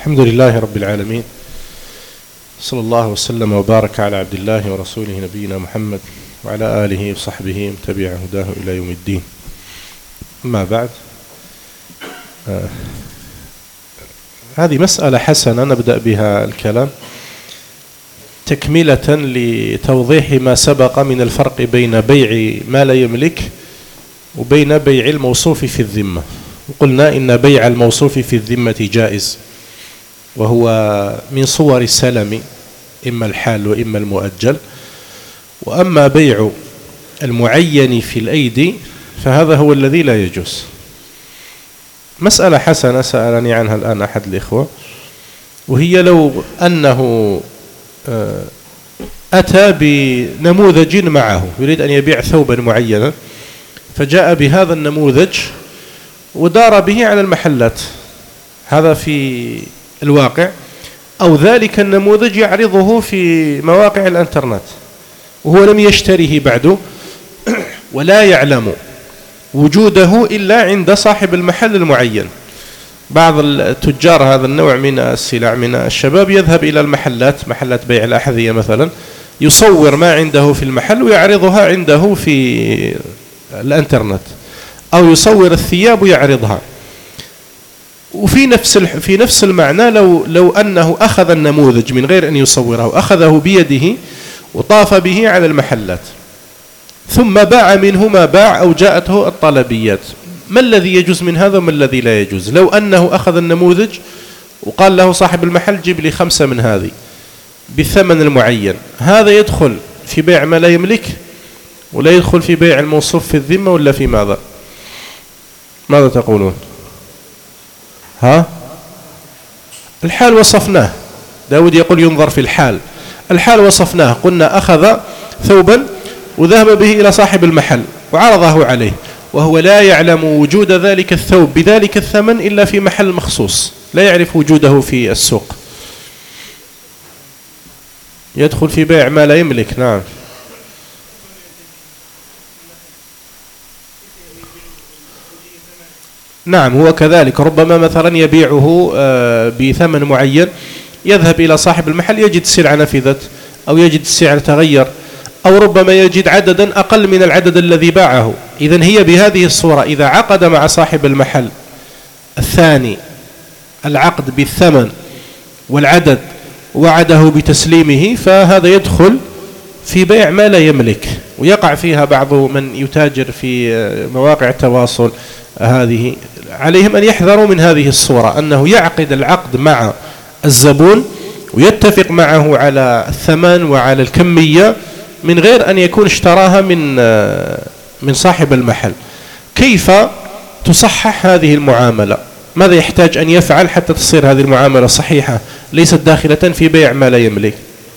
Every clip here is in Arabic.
الحمد لله رب العالمين، صلى الله وسلم وبارك على عبد الله ورسوله نبينا محمد وعلى آله وصحبه وتبع هداه إلى يوم الدين. أما بعد، هذه مسألة حسنة نبدأ بها الكلام تكملة لتوضيح ما سبق من الفرق بين بيع ما لا يملك وبين بيع الموصوف في الذمة. وقلنا إن بيع الموصوف في الذمة جائز، وهو من صور السلم، إما الحال وإما المؤجل. وأما بيع المعين في الأيدي فهذا هو الذي لا يجوز. مسألة حسنة سألني عنها الآن أحد الإخوة، وهي لو أنه أتى بنموذج معه يريد أن يبيع ثوبا معينا، فجاء بهذا النموذج ودار به على المحلات، هذا في الواقع، أو ذلك النموذج يعرضه في مواقع الانترنت وهو لم يشتريه بعد ولا يعلم وجوده إلا عند صاحب المحل المعين. بعض التجار هذا النوع من السلع من الشباب يذهب إلى المحلات، محلات بيع الأحذية مثلا، يصور ما عنده في المحل ويعرضها عنده في الانترنت، أو يصور الثياب ويعرضها. وفي نفس المعنى لو أنه أخذ النموذج من غير أن يصوره، أخذه بيده وطاف به على المحلات ثم باع منه ما باع أو جاءته الطلبيات، ما الذي يجوز من هذا وما الذي لا يجوز؟ لو أنه أخذ النموذج وقال له صاحب المحل جيب لي 5 من هذه بالثمن المعين، هذا يدخل في بيع ما لا يملك ولا يدخل في بيع الموصوف في الذمة، ولا في ماذا؟ ماذا تقولون؟ الحال وصفناه، داود يقول ينظر في الحال وصفناه، قلنا أخذ ثوبا وذهب به إلى صاحب المحل وعرضه عليه، وهو لا يعلم وجود ذلك الثوب بذلك الثمن إلا في محل مخصوص، لا يعرف وجوده في السوق، يدخل في بيع ما لا يملك. نعم هو كذلك، ربما مثلا يبيعه بثمن معين، يذهب إلى صاحب المحل يجد السلعة نفذت أو يجد السعر تغير، أو ربما يجد عددا أقل من العدد الذي باعه. إذن هي بهذه الصورة إذا عقد مع صاحب المحل الثاني العقد بالثمن والعدد وعده بتسليمه، فهذا يدخل في بيع ما لا يملك، ويقع فيها بعض من يتاجر في مواقع التواصل. هذه عليهم أن يحذروا من هذه الصورة، أنه يعقد العقد مع الزبون ويتفق معه على الثمن وعلى الكمية من غير أن يكون اشتراها من صاحب المحل. كيف تصحح هذه المعاملة؟ ماذا يحتاج أن يفعل حتى تصير هذه المعاملة صحيحة ليست داخلة في بيع ما لا يملك؟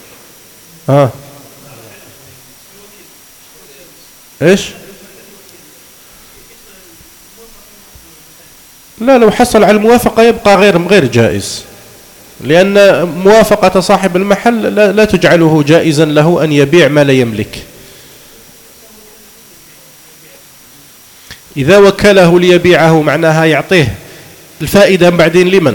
إيش؟ لا، لو حصل على الموافقة يبقى غير جائز، لأن موافقة صاحب المحل لا تجعله جائزا له أن يبيع ما لا يملك. إذا وكله ليبيعه معناها يعطيه الفائدة بعدين لمن؟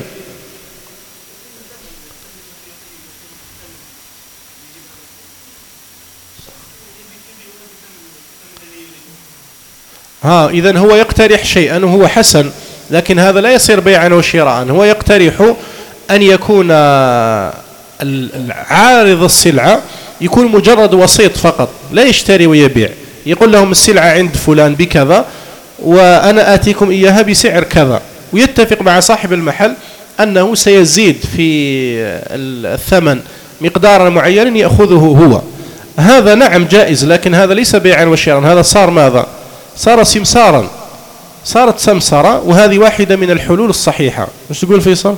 إذن هو يقترح شيئا وهو حسن، لكن هذا لا يصير بيعا وشراء. هو يقترح أن يكون عارض السلعة يكون مجرد وسيط فقط، لا يشتري ويبيع، يقول لهم السلعة عند فلان بكذا وأنا آتيكم إياها بسعر كذا، ويتفق مع صاحب المحل أنه سيزيد في الثمن مقدارا معينا يأخذه هو. هذا نعم جائز، لكن هذا ليس بيعا وشراء، هذا صار ماذا؟ صار سمسارا، صارت سمسرة، وهذه واحدة من الحلول الصحيحة. مش تقول فيصل؟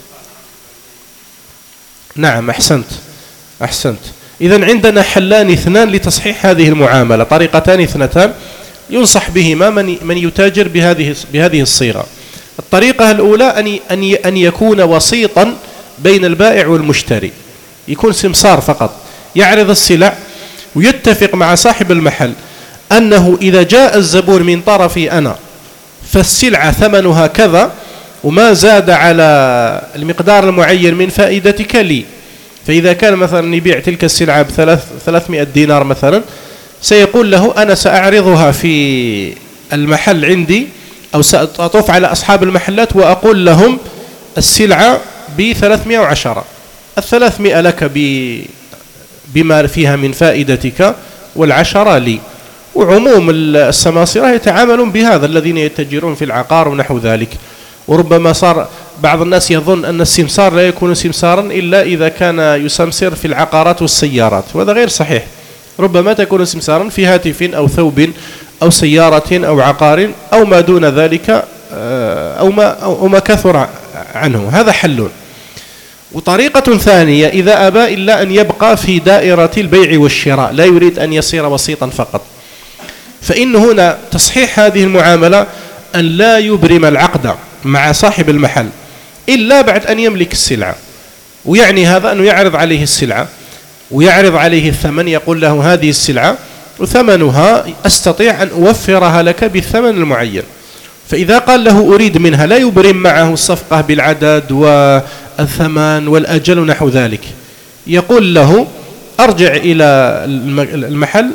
نعم أحسنت. إذن عندنا حلان اثنان لتصحيح هذه المعاملة، طريقتان اثنتان ينصح بهما من يتاجر بهذه الصيغة. الطريقة الأولى أن يكون وسيطا بين البائع والمشتري، يكون سمسار فقط، يعرض السلع ويتفق مع صاحب المحل أنه إذا جاء الزبون من طرفي أنا فالسلعة ثمنها كذا، وما زاد على المقدار المعين من فائدتك لي. فإذا كان مثلا يبيع تلك السلعة ب300 دينار مثلا، سيقول له أنا سأعرضها في المحل عندي، أو سأطوف على أصحاب المحلات وأقول لهم السلعة ب310، 300 لك بما فيها من فائدتك، 10 لي. وعموم السماسرة يتعاملون بهذا، الذين يتجرون في العقار ونحو ذلك. وربما صار بعض الناس يظن أن السمسار لا يكون سمسارا إلا إذا كان يسمسر في العقارات والسيارات، وهذا غير صحيح. ربما تكون سمسارا في هاتف أو ثوب أو سيارة أو عقار أو ما دون ذلك، أو ما كثر عنه. هذا حل. وطريقة ثانية، إذا أبى إلا أن يبقى في دائرة البيع والشراء، لا يريد أن يصير وسيطا فقط، فإن هنا تصحيح هذه المعاملة أن لا يبرم العقد مع صاحب المحل إلا بعد أن يملك السلعة. ويعني هذا أنه يعرض عليه السلعة ويعرض عليه الثمن، يقول له هذه السلعة وثمنها أستطيع أن أوفرها لك بالثمن المعين. فإذا قال له أريد منها، لا يبرم معه الصفقة بالعدد والثمن والأجل ونحو ذلك. يقول له أرجع إلى المحل،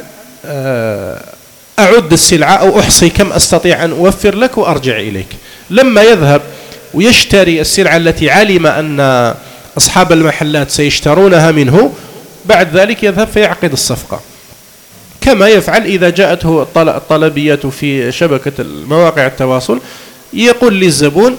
أعد السلعة أو أحصي كم أستطيع أن أوفر لك وأرجع إليك. لما يذهب ويشتري السلعة التي علم أن أصحاب المحلات سيشترونها منه، بعد ذلك يذهب فيعقد الصفقة، كما يفعل إذا جاءته الطلبية في شبكة مواقع التواصل. يقول للزبون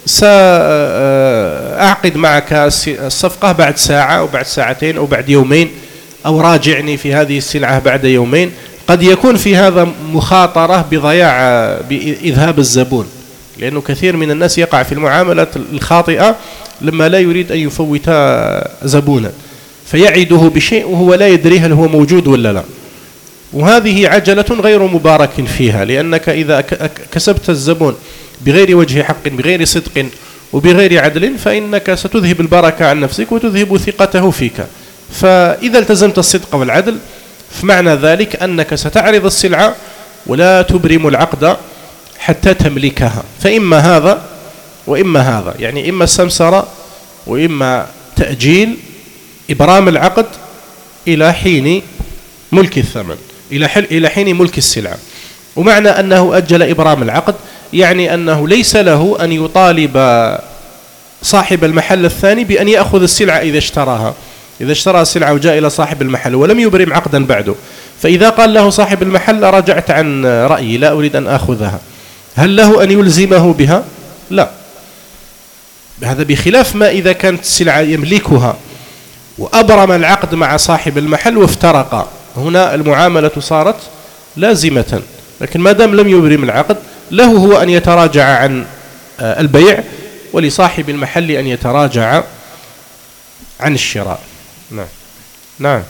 سأعقد معك الصفقة بعد ساعة أو بعد ساعتين أو بعد يومين، أو راجعني في هذه السلعة بعد يومين. قد يكون في هذا مخاطرة بإذهاب الزبون، لأنه كثير من الناس يقع في المعاملة الخاطئة لما لا يريد أن يفوت زبونا، فيعده بشيء وهو لا يدري هل هو موجود ولا لا. وهذه عجلة غير مبارك فيها، لأنك إذا كسبت الزبون بغير وجه حق، بغير صدق وبغير عدل، فإنك ستذهب البركة عن نفسك وتذهب ثقته فيك. فإذا التزمت الصدق والعدل، فمعنى ذلك أنك ستعرض السلعة ولا تبرم العقد حتى تملكها. فإما هذا وإما هذا، يعني إما السمسرة وإما تأجيل إبرام العقد إلى حين ملك الثمن، إلى حين ملك السلعة. ومعنى أنه أجل إبرام العقد يعني أنه ليس له أن يطالب صاحب المحل الثاني بأن يأخذ السلعة إذا اشتراها. إذا اشترى السلعة وجاء إلى صاحب المحل ولم يبرم عقدا بعده، فإذا قال له صاحب المحل رجعت عن رأيي لا أريد أن أخذها، هل له أن يلزمه بها؟ لا. هذا بخلاف ما إذا كانت السلعة يملكها وأبرم العقد مع صاحب المحل وافترقا، هنا المعاملة صارت لازمة. لكن ما دام لم يبرم العقد، له هو أن يتراجع عن البيع، ولصاحب المحل أن يتراجع عن الشراء. نعم نعم.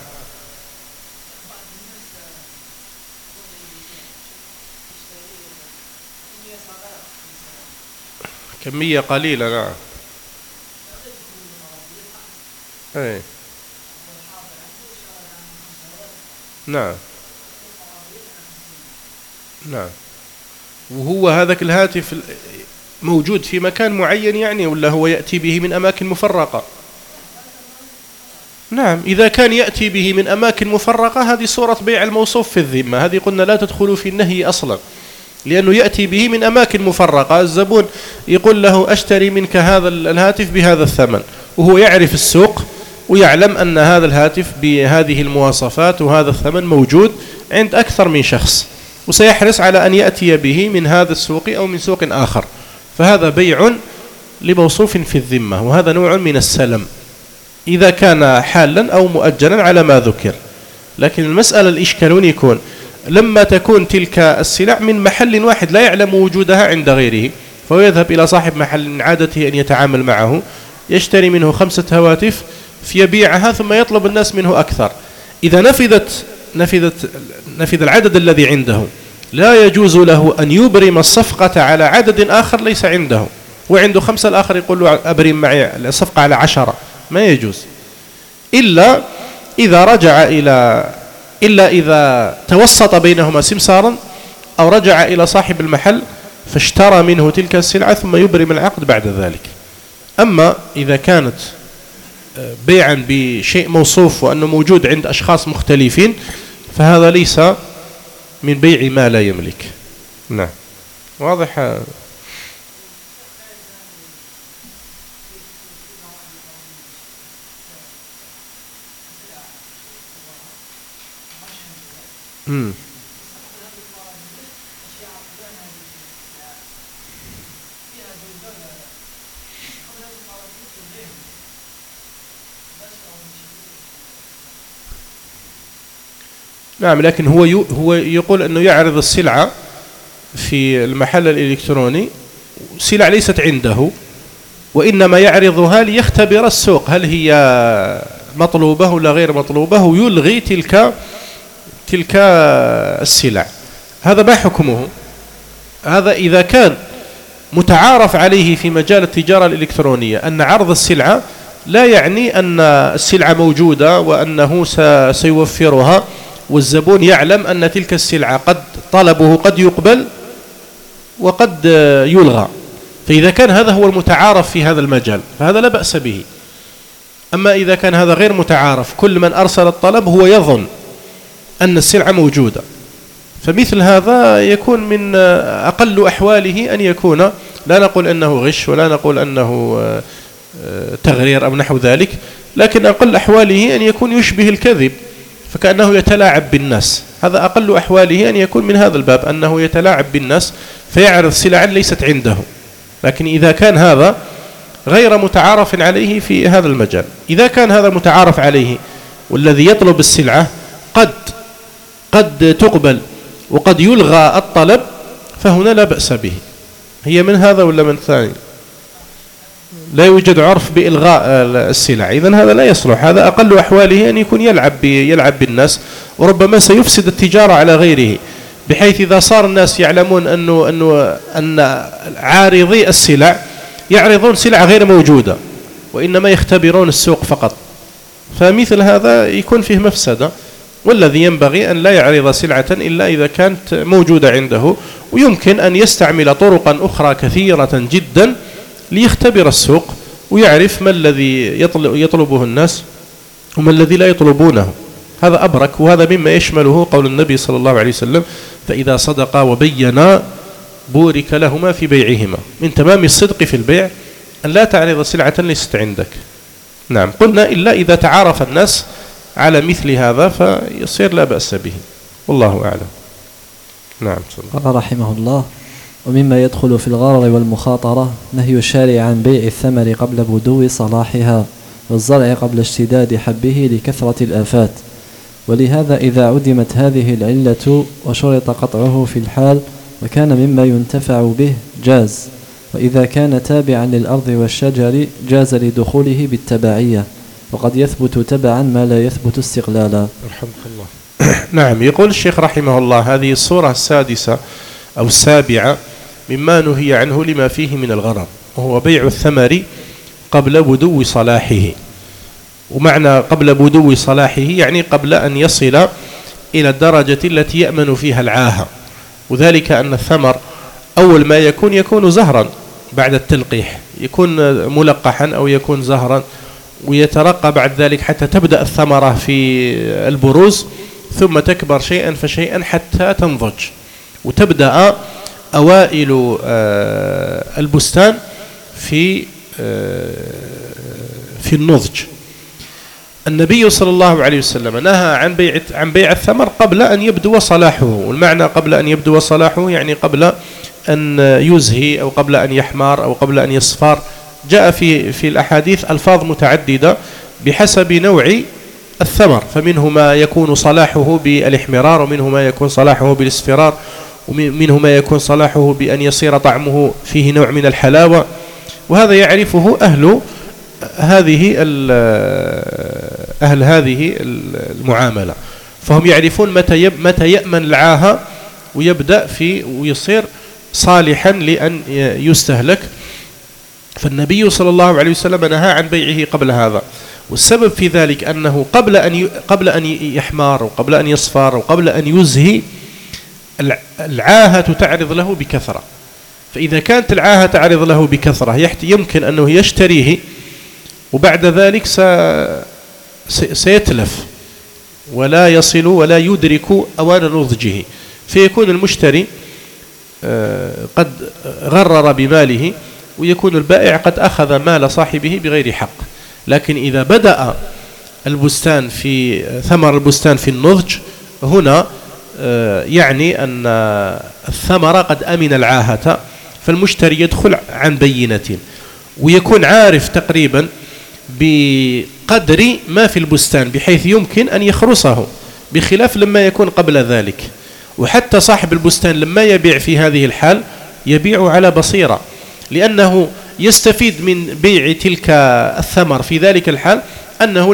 كمية قليلة. نعم. أي. نعم نعم. وهو هذاك الهاتف موجود في مكان معين يعني، ولا هو يأتي به من أماكن مفرقة؟ نعم، إذا كان يأتي به من أماكن مفرقة هذه صورة بيع الموصوف في الذمة، هذه قلنا لا تدخل في النهي أصلا، لأنه يأتي به من أماكن مفرقة. الزبون يقول له أشتري منك هذا الهاتف بهذا الثمن، وهو يعرف السوق ويعلم أن هذا الهاتف بهذه المواصفات وهذا الثمن موجود عند أكثر من شخص، وسيحرص على أن يأتي به من هذا السوق أو من سوق آخر. فهذا بيع لموصوف في الذمة، وهذا نوع من السلم إذا كان حالا أو مؤجلا على ما ذكر. لكن المسألة الإشكال يكون لما تكون تلك السلع من محل واحد لا يعلم وجودها عند غيره، فهو يذهب إلى صاحب محل من عادته أن يتعامل معه، يشتري منه 5 هواتف فيبيعها ثم يطلب الناس منه أكثر. إذا نفذ العدد الذي عنده، لا يجوز له أن يبرم الصفقة على عدد آخر ليس عنده، وعنده 5 الآخر يقول له أبرم معي الصفقة على 10، ما يجوز. إلا إذا توسط بينهما سمسارا، أو رجع إلى صاحب المحل فاشترى منه تلك السلعة ثم يبرم العقد بعد ذلك. أما إذا كانت بيعا بشيء موصوف وأنه موجود عند أشخاص مختلفين فهذا ليس من بيع ما لا يملك. نعم، واضح. نعم، لكن هو يقول أنه يعرض السلعة في المحل الإلكتروني، سلع ليست عنده، وإنما يعرضها ليختبر السوق هل هي مطلوبة ولا غير مطلوبة، ويلغي تلك السلع. هذا ما حكمه؟ هذا إذا كان متعارف عليه في مجال التجارة الإلكترونية أن عرض السلعة لا يعني أن السلعة موجودة وأنه سيوفرها، والزبون يعلم أن تلك السلعة قد طلبه قد يقبل وقد يلغى، فإذا كان هذا هو المتعارف في هذا المجال فهذا لا بأس به. أما إذا كان هذا غير متعارف، كل من أرسل الطلب هو يظن أن السلعة موجودة، فمثل هذا يكون من أقل أحواله أن يكون، لا نقول أنه غش ولا نقول أنه تغرير أو نحو ذلك، لكن أقل أحواله أن يكون يشبه الكذب، فكأنه يتلاعب بالناس. هذا أقل أحواله أن يكون من هذا الباب، أنه يتلاعب بالناس فيعرض سلعا ليست عنده. لكن إذا كان هذا غير متعارف عليه في هذا المجال، إذا كان هذا متعارف عليه والذي يطلب السلعة قد تقبل وقد يلغى الطلب، فهنا لا بأس به. هي من هذا ولا من ثاني؟ لا يوجد عرف بإلغاء السلع، إذن هذا لا يصلح. هذا أقل أحواله أن يكون يلعب بالناس، وربما سيفسد التجارة على غيره، بحيث إذا صار الناس يعلمون أن عارضي السلع يعرضون سلع غير موجودة وإنما يختبرون السوق فقط، فمثل هذا يكون فيه مفسدة. والذي ينبغي أن لا يعرض سلعة إلا إذا كانت موجودة عنده، ويمكن أن يستعمل طرقا أخرى كثيرة جدا ليختبر السوق ويعرف ما الذي يطلبه الناس وما الذي لا يطلبونه. هذا أبرك، وهذا مما يشمله قول النبي صلى الله عليه وسلم: فإذا صدقا وبينا بورك لهما في بيعهما. من تمام الصدق في البيع أن لا تعرض سلعة ليست عندك. نعم، قلنا إلا إذا تعارف الناس على مثل هذا فيصير لا بأس به، والله أعلم. نعم. قال رحمه الله: ومما يدخل في الغرر والمخاطرة نهي الشارع عن بيع الثمر قبل بدو صلاحها، والزرع قبل اشتداد حبه لكثرة الآفات. ولهذا إذا عدمت هذه العلة وشرط قطعه في الحال وكان مما ينتفع به جاز، وإذا كان تابعا للأرض والشجر جاز لدخوله بالتبعية، وقد يثبت تبعا ما لا يثبت استقلالا. رحمك الله. نعم، يقول الشيخ رحمه الله: هذه الصورة السادسة أو السابعة مما نهي عنه لما فيه من الغرر، وهو بيع الثمر قبل بدو صلاحه. ومعنى قبل بدو صلاحه يعني قبل أن يصل إلى الدرجة التي يأمن فيها العاهة، وذلك أن الثمر أول ما يكون زهرا بعد التلقيح، يكون ملقحا أو يكون زهرا، ويترقى بعد ذلك حتى تبدأ الثمرة في البروز، ثم تكبر شيئا فشيئا حتى تنضج، وتبدأ أوائل البستان في النضج. النبي صلى الله عليه وسلم نهى عن بيع الثمر قبل أن يبدو صلاحه، والمعنى قبل أن يبدو صلاحه يعني قبل أن يزهي أو قبل أن يحمر أو قبل أن يصفر. جاء في الأحاديث ألفاظ متعددة بحسب نوع الثمر، فمنه ما يكون صلاحه بالإحمرار، ومنه ما يكون صلاحه بالاصفرار، ومنه ما يكون صلاحه بأن يصير طعمه فيه نوع من الحلاوة. وهذا يعرفه أهل هذه المعاملة، فهم يعرفون متى يأمن العاهة ويبدأ ويصير صالحا لأن يستهلك. فالنبي صلى الله عليه وسلم نهى عن بيعه قبل هذا، والسبب في ذلك أنه قبل أن يحمار وقبل أن يصفر وقبل أن يزهي العاهة تعرض له بكثرة، فإذا كانت العاهة تعرض له بكثرة يمكن أنه يشتريه وبعد ذلك سيتلف ولا يصل ولا يدرك أوان نضجه، فيكون المشتري قد غرر بماله ويكون البائع قد أخذ مال صاحبه بغير حق. لكن إذا بدأ البستان في ثمر البستان في النضج هنا يعني أن الثمرة قد أمن العاهة، فالمشتري يدخل عن بينة ويكون عارف تقريبا بقدر ما في البستان بحيث يمكن أن يخرصه، بخلاف لما يكون قبل ذلك. وحتى صاحب البستان لما يبيع في هذه الحال يبيع على بصيرة، لأنه يستفيد من بيع تلك الثمر في ذلك الحال أنه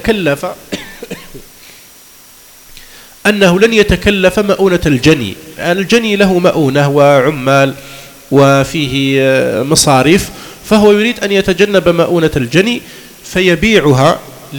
لن يتكلف مؤونة الجني. الجني له مؤونة وعمال وفيه مصاريف، فهو يريد أن يتجنب مؤونة الجني فيبيعها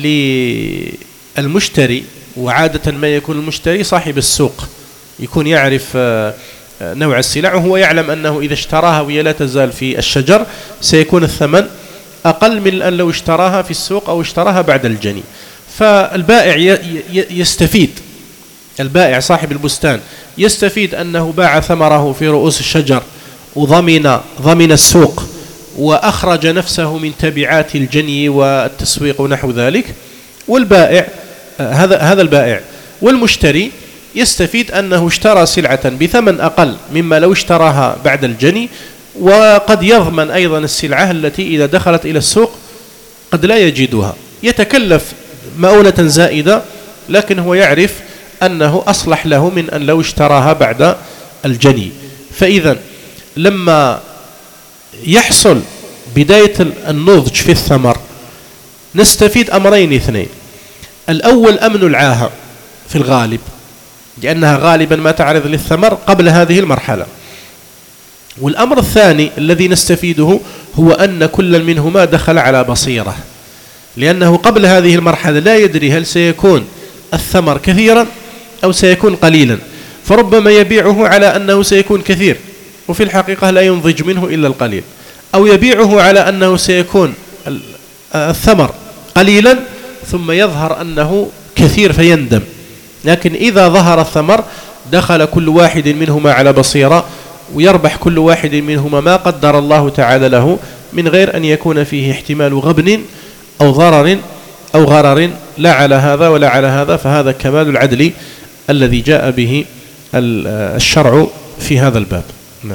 للمشتري. وعادة ما يكون المشتري صاحب السوق، يكون يعرف نوع السلع وهو يعلم أنه إذا اشتراها وهي لا تزال في الشجر سيكون الثمن أقل من أن لو اشتراها في السوق أو اشتراها بعد الجني. فالبائع يستفيد، البائع صاحب البستان يستفيد أنه باع ثمره في رؤوس الشجر وضمن السوق وأخرج نفسه من تبعات الجني والتسويق ونحو ذلك. والبائع هذا البائع والمشتري يستفيد أنه اشترى سلعة بثمن أقل مما لو اشتراها بعد الجني، وقد يضمن أيضا السلعة التي إذا دخلت إلى السوق قد لا يجدها، يتكلف مؤونة زائدة لكن هو يعرف أنه أصلح له من أن لو اشتراها بعد الجني. فإذا لما يحصل بداية النضج في الثمر نستفيد أمرين اثنين. الأول أمن العاهة في الغالب، لأنها غالبا ما تعرض للثمر قبل هذه المرحلة. والأمر الثاني الذي نستفيده هو أن كل منهما دخل على بصيرة، لأنه قبل هذه المرحلة لا يدري هل سيكون الثمر كثيرا أو سيكون قليلا، فربما يبيعه على أنه سيكون كثير وفي الحقيقة لا ينضج منه إلا القليل، أو يبيعه على أنه سيكون الثمر قليلا ثم يظهر أنه كثير فيندم. لكن إذا ظهر الثمر دخل كل واحد منهما على بصيرة ويربح كل واحد منهما ما قدر الله تعالى له، من غير أن يكون فيه احتمال غبن أو ضرر أو غرر لا على هذا ولا على هذا. فهذا كمال العدل الذي جاء به الشرع في هذا الباب. نعم.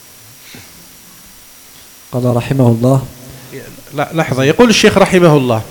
قال رحمه الله. لحظة، يقول الشيخ رحمه الله: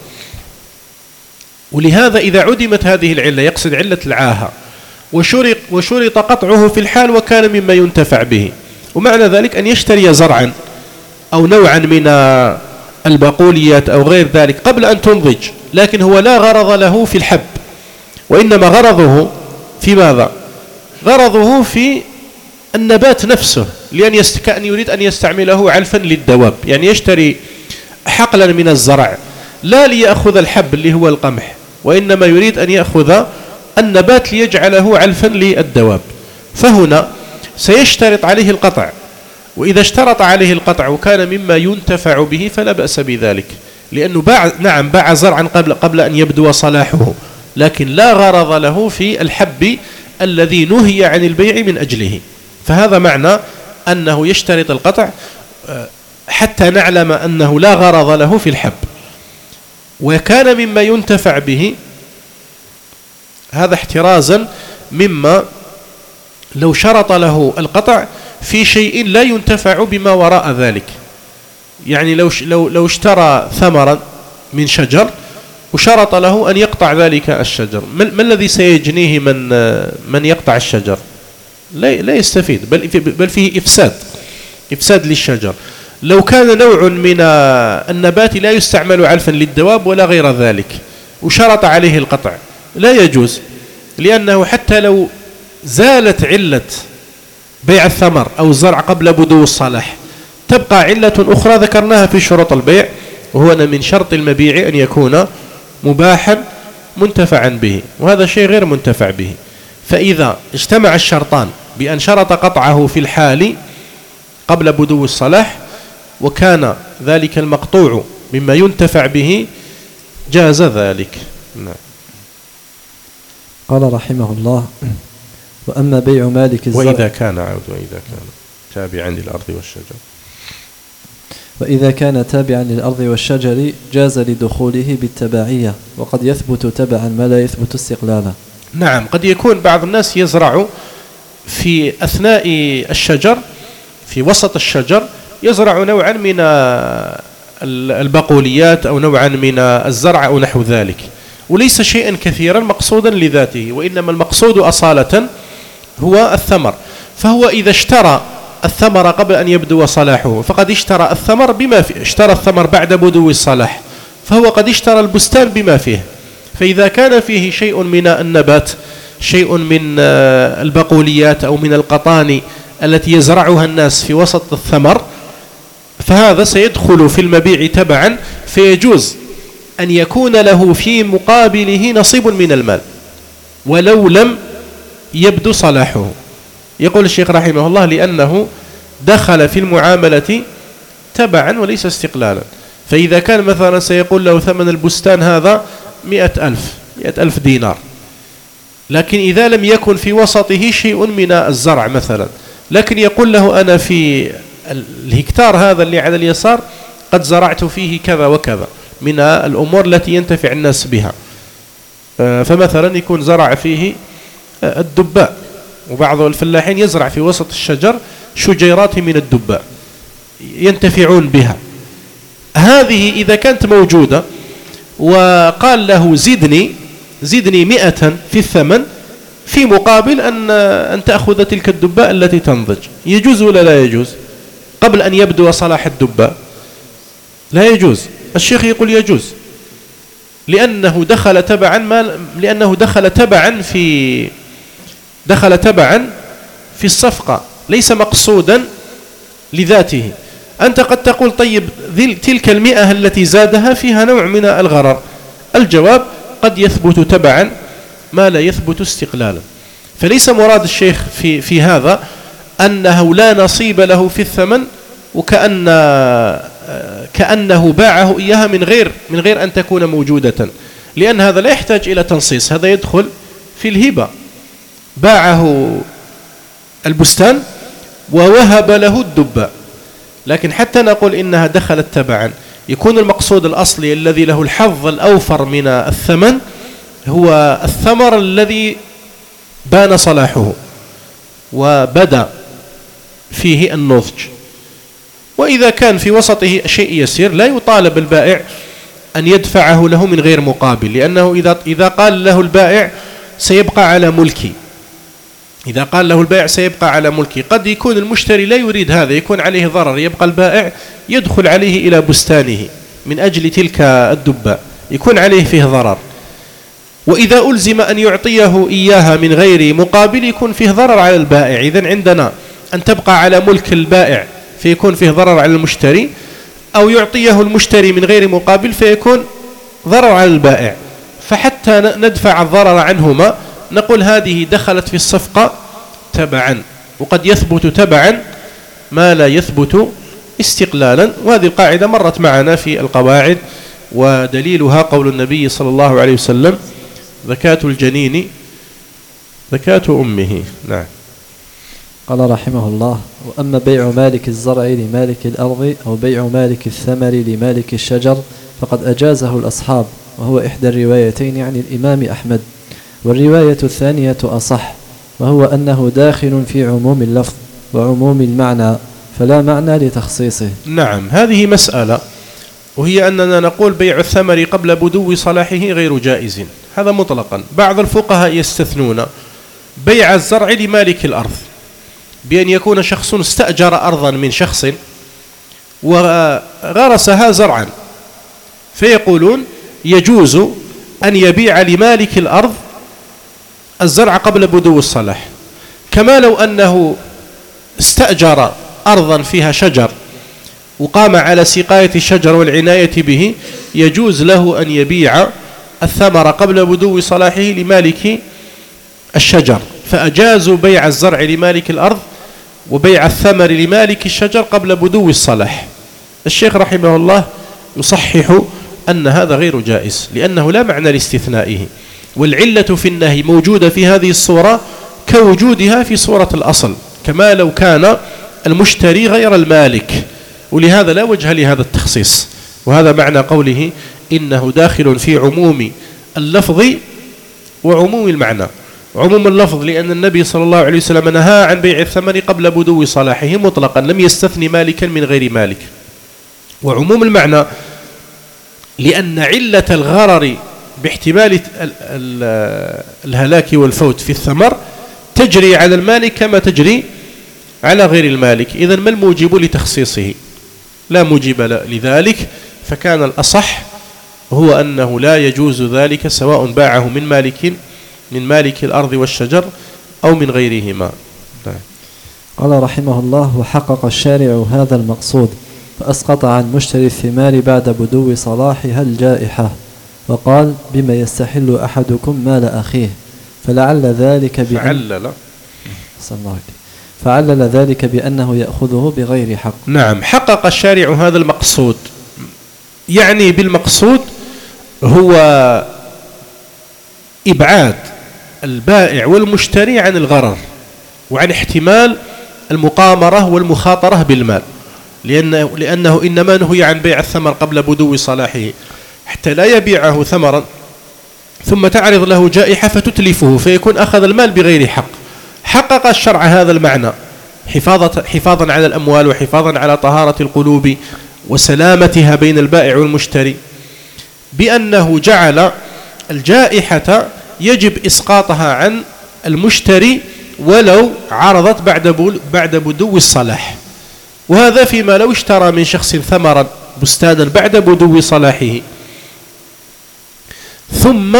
ولهذا إذا عدمت هذه العلة، يقصد علة العاهة، وشرط قطعه في الحال وكان مما ينتفع به، ومعنى ذلك أن يشتري زرعا أو نوعا من البقوليات أو غير ذلك قبل أن تنضج، لكن هو لا غرض له في الحب، وإنما غرضه في ماذا؟ غرضه في النبات نفسه، كأن يريد أن يستعمله علفا للدواب، يعني يشتري حقلا من الزرع لا ليأخذ الحب اللي هو القمح، وإنما يريد أن يأخذ النبات ليجعله علفا للدواب. فهنا سيشترط عليه القطع، وإذا اشترط عليه القطع وكان مما ينتفع به فلا بأس بذلك، لأنه باع زرعا قبل أن يبدو صلاحه، لكن لا غرض له في الحب الذي نهي عن البيع من أجله. فهذا معنى أنه يشترط القطع حتى نعلم أنه لا غرض له في الحب، وكان مما ينتفع به، هذا احترازا مما لو شرط له القطع في شيء لا ينتفع بما وراء ذلك. يعني لو اشترى ثمرا من شجر وشرط له أن يقطع ذلك الشجر، ما الذي سيجنيه من يقطع الشجر؟ لا يستفيد، بل فيه إفساد للشجر. لو كان نوع من النبات لا يستعمل علفا للدواب ولا غير ذلك وشرط عليه القطع لا يجوز، لأنه حتى لو زالت علة بيع الثمر أو الزرع قبل بدو الصلاح تبقى علة أخرى ذكرناها في شروط البيع، وهو أن من شرط المبيع أن يكون مباحا منتفعا به، وهذا شيء غير منتفع به. فإذا اجتمع الشرطان بأن شرط قطعه في الحال قبل بدو الصلاح وكان ذلك المقطوع مما ينتفع به جاز ذلك. نعم. قال رحمه الله: وأما بيع مالك الزرع وإذا كان تابعا للأرض والشجر، وإذا كان تابعا للأرض والشجر جاز لدخوله بالتبعية، وقد يثبت تبعا ما لا يثبت استقلالا. نعم، قد يكون بعض الناس يزرع في أثناء الشجر، في وسط الشجر يزرع نوعا من البقوليات أو نوعا من الزرع أو نحو ذلك، وليس شيئا كثيرا مقصودا لذاته، وإنما المقصود أصالة هو الثمر. فهو إذا اشترى الثمر قبل أن يبدو صلاحه فقد اشترى الثمر بما فيه، اشترى الثمر بعد بدو الصلاح فهو قد اشترى البستان بما فيه. فإذا كان فيه شيء من النبات، شيء من البقوليات أو من القطان التي يزرعها الناس في وسط الثمر، فهذا سيدخل في المبيع تبعا، فيجوز أن يكون له في مقابله نصيب من المال ولو لم يبدو صلاحه. يقول الشيخ رحمه الله: لأنه دخل في المعاملة تبعا وليس استقلالا. فإذا كان مثلا سيقول له ثمن البستان هذا 100,000 دينار، لكن إذا لم يكن في وسطه شيء من الزرع مثلا، لكن يقول له: أنا في الهكتار هذا اللي على اليسار قد زرعت فيه كذا وكذا من الأمور التي ينتفع الناس بها. فمثلا يكون زرع فيه الدباء، وبعض الفلاحين يزرع في وسط الشجر شجيرات من الدباء ينتفعون بها. هذه إذا كانت موجودة وقال له: زدني 100 في الثمن في مقابل أن تأخذ تلك الدباء التي تنضج، يجوز ولا لا يجوز؟ قبل أن يبدو صلاح الدباء لا يجوز. الشيخ يقول يجوز، لأنه دخل تبعا في الصفقة، ليس مقصودا لذاته. أنت قد تقول: طيب تلك 100 التي زادها فيها نوع من الغرر. الجواب: قد يثبت تبعا ما لا يثبت استقلالا. فليس مراد الشيخ في هذا أنه لا نصيب له في الثمن، كأنه باعه إياها من غير أن تكون موجودة، لأن هذا لا يحتاج إلى تنصيص، هذا يدخل في الهبة. باعه البستان ووهب له الدباء، لكن حتى نقول إنها دخلت تبعا يكون المقصود الأصلي الذي له الحظ الأوفر من الثمن هو الثمر الذي بان صلاحه وبدأ فيه النضج. وإذا كان في وسطه شيء يسير لا يطالب البائع أن يدفعه له من غير مقابل، لأنه إذا قال له البائع سيبقى على ملكي، قد يكون المشتري لا يريد هذا، يكون عليه ضرر، يبقى البائع يدخل عليه إلى بستانه من أجل تلك الدباء، يكون عليه فيه ضرر. وإذا ألزم أن يعطيه إياها من غير مقابل يكون فيه ضرر على البائع. إذن عندنا أن تبقى على ملك البائع فيكون فيه ضرر على المشتري، أو يعطيه المشتري من غير مقابل فيكون ضرر على البائع. فحتى ندفع الضرر عنهما نقول هذه دخلت في الصفقة تبعا، وقد يثبت تبعا ما لا يثبت استقلالا. وهذه القاعدة مرت معنا في القواعد، ودليلها قول النبي صلى الله عليه وسلم: زكاة الجنين زكاة أمه. نعم. قال رحمه الله: وأما بيع مالك الزرع لمالك الأرض أو بيع مالك الثمر لمالك الشجر فقد أجازه الأصحاب، وهو إحدى الروايتين عن الإمام أحمد، والرواية الثانية أصح، وهو أنه داخل في عموم اللفظ وعموم المعنى، فلا معنى لتخصيصه. نعم، هذه مسألة، وهي أننا نقول بيع الثمر قبل بدو صلاحه غير جائز، هذا مطلقا. بعض الفقهاء يستثنون بيع الزرع لمالك الأرض بأن يكون شخص استأجر أرضا من شخص وغرسها زرعا، فيقولون يجوز أن يبيع لمالك الأرض الزرع قبل بدو الصلاح، كما لو أنه استأجر أرضا فيها شجر وقام على سقاية الشجر والعناية به، يجوز له أن يبيع الثمر قبل بدو صلاحه لمالك الشجر. فأجازوا بيع الزرع لمالك الأرض وبيع الثمر لمالك الشجر قبل بدو الصلاح. الشيخ رحمه الله يصحح أن هذا غير جائز، لأنه لا معنى لاستثنائه، والعلة في النهي موجودة في هذه الصورة كوجودها في صورة الأصل، كما لو كان المشتري غير المالك، ولهذا لا وجه لهذا التخصيص. وهذا معنى قوله إنه داخل في عموم اللفظ وعموم المعنى. عموم اللفظ لأن النبي صلى الله عليه وسلم نهى عن بيع الثمر قبل بدو صلاحه مطلقا، لم يستثني مالكا من غير مالك. وعموم المعنى لأن علة الغرر باحتمال الهلاك والفوت في الثمر تجري على المالك كما تجري على غير المالك. إذن ما الموجب لتخصيصه؟ لا موجب لذلك، فكان الأصح هو أنه لا يجوز ذلك سواء باعه من مالك الأرض والشجر أو من غيرهما. قال رحمه الله: وحقق الشارع هذا المقصود فأسقط عن مشتري الثمار بعد بدو صلاحها الجائحة، وقال: بما يستحل أحدكم مال أخيه، فلعل ذلك بأنه يأخذه بغير حق. نعم، حقق الشارع هذا المقصود، يعني بالمقصود هو إبعاد البائع والمشتري عن الغرر وعن احتمال المقامرة والمخاطرة بالمال، لأنه إنما نهي عن بيع الثمر قبل بدو صلاحه حتى لا يبيعه ثمرا ثم تعرض له جائحة فتتلفه فيكون أخذ المال بغير حق. حقق الشرع هذا المعنى حفاظا على الأموال وحفاظا على طهارة القلوب وسلامتها بين البائع والمشتري، بأنه جعل الجائحة يجب إسقاطها عن المشتري ولو عرضت بعد بدو الصلاح. وهذا فيما لو اشترى من شخص ثمرا بستانا بعد بدو صلاحه ثم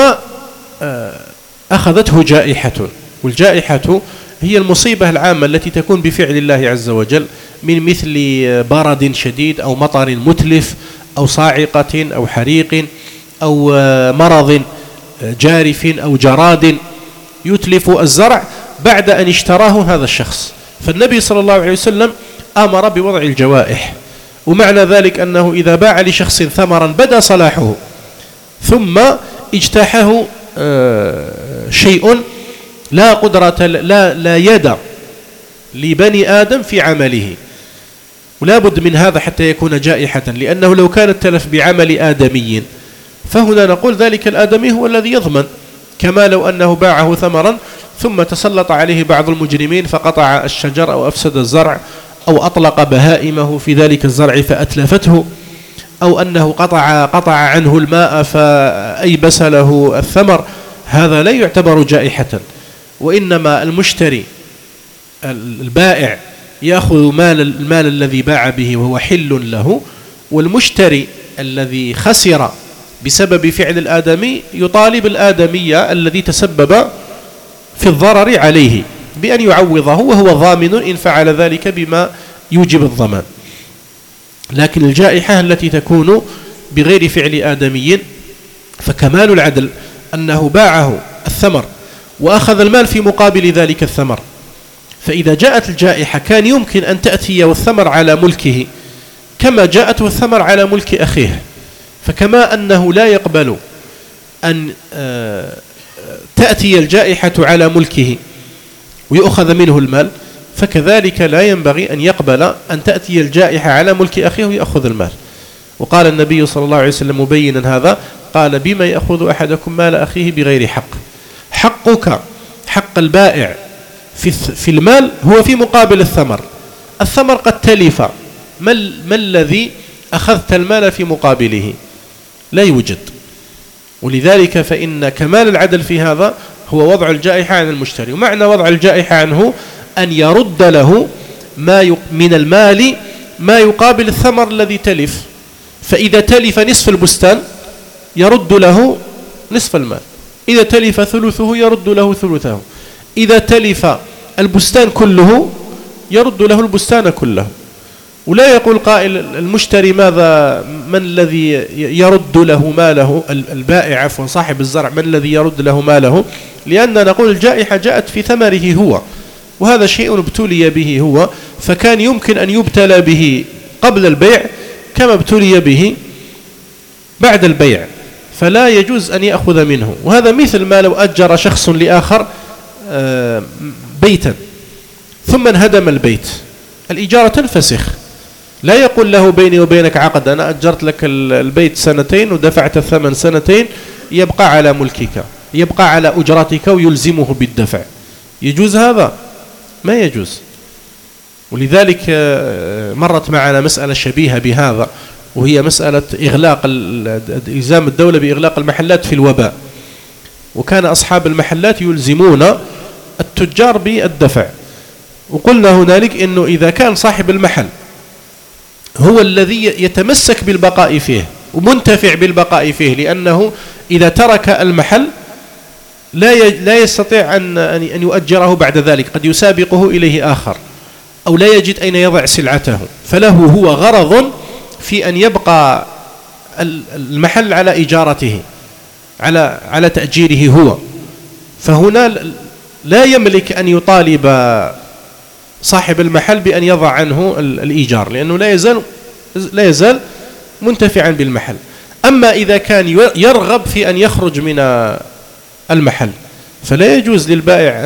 أخذته جائحة، والجائحة هي المصيبة العامة التي تكون بفعل الله عز وجل من مثل برد شديد أو مطر متلف أو صاعقة أو حريق أو مرض جارف أو جراد يتلف الزرع بعد أن اشتراه هذا الشخص. فالنبي صلى الله عليه وسلم أمر بوضع الجوائح، ومعنى ذلك أنه إذا باع لشخص ثمرا بدا صلاحه ثم اجتاحه شيء لا قدرة لا يد لبني آدم في عمله، ولا بد من هذا حتى يكون جائحة، لأنه لو كان التلف بعمل آدمي فهنا نقول ذلك الآدمي هو الذي يضمن، كما لو أنه باعه ثمرا ثم تسلط عليه بعض المجرمين فقطع الشجر أو أفسد الزرع أو أطلق بهائمه في ذلك الزرع فأتلفته، أو أنه قطع عنه الماء فأيبس له الثمر، هذا لا يعتبر جائحة. وإنما المشتري البائع يأخذ المال الذي باع به وهو حل له، والمشتري الذي خسر بسبب فعل الآدمي يطالب الآدمي الذي تسبب في الضرر عليه بأن يعوضه، وهو ضامن إن فعل ذلك بما يوجب الضمان. لكن الجائحة التي تكون بغير فعل آدمي فكمال العدل أنه باعه الثمر وأخذ المال في مقابل ذلك الثمر، فإذا جاءت الجائحة كان يمكن أن تأتي والثمر على ملكه كما جاءت والثمر على ملك أخيه. فكما أنه لا يقبل أن تأتي الجائحة على ملكه ويؤخذ منه المال، فكذلك لا ينبغي أن يقبل أن تأتي الجائحة على ملك أخيه ويأخذ المال. وقال النبي صلى الله عليه وسلم مبينا هذا، قال: بما يأخذ أحدكم مال أخيه بغير حق. حقك حق البائع في المال هو في مقابل الثمر. الثمر قد تلف، ما الذي أخذت المال في مقابله؟ لا يوجد. ولذلك فإن كمال العدل في هذا هو وضع الجائحة عن المشتري. ومعنى وضع الجائحة عنه أن يرد له من المال ما يقابل الثمر الذي تلف. فإذا تلف نصف البستان يرد له نصف المال، إذا تلف ثلثه يرد له ثلثه، إذا تلف البستان كله يرد له البستان كله. ولا يقول قائل المشتري من الذي يرد له ماله، البائع عفوا صاحب الزرع من الذي يرد له ماله، لأن نقول الجائحة جاءت في ثمره هو، وهذا شيء ابتلي به هو، فكان يمكن أن يبتلى به قبل البيع كما ابتلي به بعد البيع، فلا يجوز أن يأخذ منه. وهذا مثل ما لو أجر شخص لآخر بيتا ثم انهدم البيت، الإجارة تنفسخ، لا يقول له بيني وبينك عقد، أنا أجرت لك البيت 2 ودفعت الثمن 2، يبقى على ملكك، يبقى على أجرتك ويلزمه بالدفع. يجوز هذا؟ ما يجوز. ولذلك مرت معنا مسألة شبيهة بهذا، وهي مسألة إلزام الدولة بإغلاق المحلات في الوباء، وكان أصحاب المحلات يلزمون التجار بالدفع، وقلنا هنالك إنه إذا كان صاحب المحل هو الذي يتمسك بالبقاء فيه ومنتفع بالبقاء فيه، لأنه إذا ترك المحل لا يستطيع أن يؤجره بعد ذلك، قد يسابقه إليه آخر أو لا يجد أين يضع سلعته، فله هو غرض في أن يبقى المحل على إجارته، على تأجيره هو، فهنا لا يملك أن يطالب صاحب المحل بأن يضع عنه الإيجار، لأنه لا يزال منتفعا بالمحل. أما إذا كان يرغب في أن يخرج من المحل فلا يجوز للبائع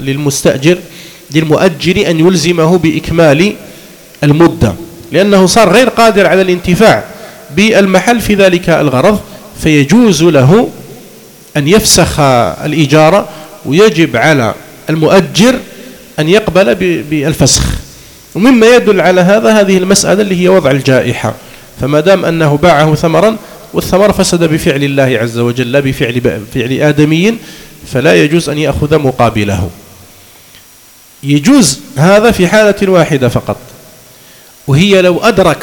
للمؤجر أن يلزمه بإكمال المدة، لأنه صار غير قادر على الانتفاع بالمحل في ذلك الغرض، فيجوز له أن يفسخ الإجارة، ويجب على المؤجر أن يقبل بالفسخ. ومما يدل على هذه المسألة اللي هي وضع الجائحة، فما دام أنه باعه ثمرا والثمر فسد بفعل الله عز وجل لا بفعل آدمي، فلا يجوز أن يأخذ مقابله. يجوز هذا في حالة واحدة فقط، وهي لو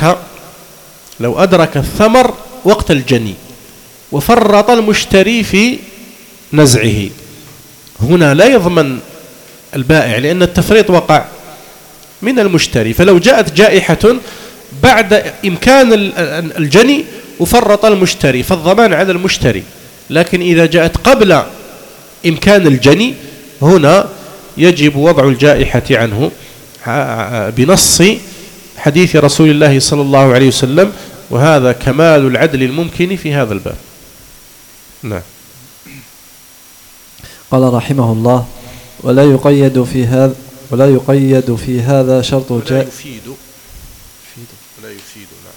أدرك الثمر وقت الجني وفرط المشتري في نزعه، هنا لا يضمن البائع لأن التفريط وقع من المشتري. فلو جاءت جائحة بعد إمكان الجني وفرط المشتري فالضمان على المشتري، لكن إذا جاءت قبل إمكان الجني هنا يجب وضع الجائحة عنه بنص حديث رسول الله صلى الله عليه وسلم، وهذا كمال العدل الممكن في هذا الباب. نعم. قال رحمه الله: ولا يقيد في هذا شرط ولا يفيد. نعم.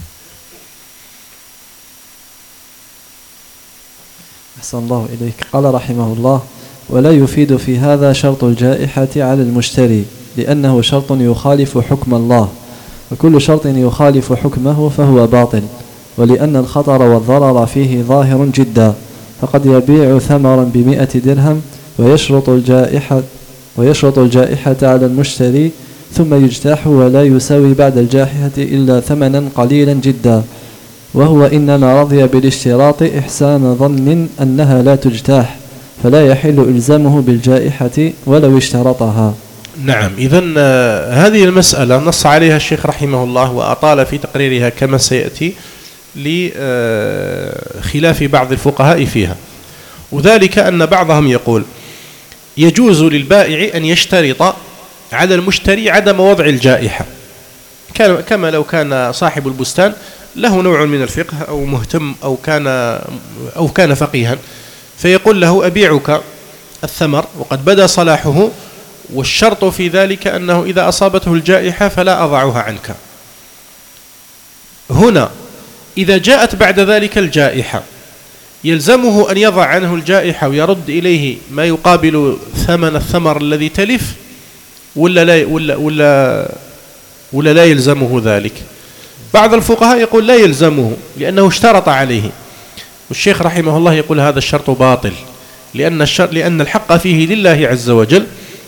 أحسن الله إليك. قال رحمه الله: ولا يفيد في هذا شرط الجائحة على المشتري، لأنه شرط يخالف حكم الله، وكل شرط يخالف حكمه فهو باطل، ولأن الخطر والضرر فيه ظاهر جدا، فقد يبيع ثمرا ب100 درهم ويشرط الجائحة على المشتري ثم يجتاح ولا يساوي بعد الجائحة إلا ثمنا قليلا جدا، وهو إنما رضي بالاشتراط إحسان ظن أنها لا تجتاح، فلا يحل إلزامه بالجائحة ولو اشترطها. نعم. إذن هذه المسألة نص عليها الشيخ رحمه الله وأطال في تقريرها كما سيأتي لخلاف بعض الفقهاء فيها، وذلك أن بعضهم يقول يجوز للبائع أن يشترط على المشتري عدم وضع الجائحة، كما لو كان صاحب البستان له نوع من الفقه أو مهتم أو كان فقيها، فيقول له أبيعك الثمر وقد بدا صلاحه، والشرط في ذلك أنه إذا أصابته الجائحة فلا أضعها عنك. هنا إذا جاءت بعد ذلك الجائحة يلزمه أن يضع عنه الجائحة ويرد إليه ما يقابل ثمن الثمر الذي تلف، ولا لا يلزمه ذلك؟ بعض الفقهاء يقول لا يلزمه لأنه اشترط عليه، والشيخ رحمه الله يقول هذا الشرط باطل، لأن الحق فيه لله عز وجل،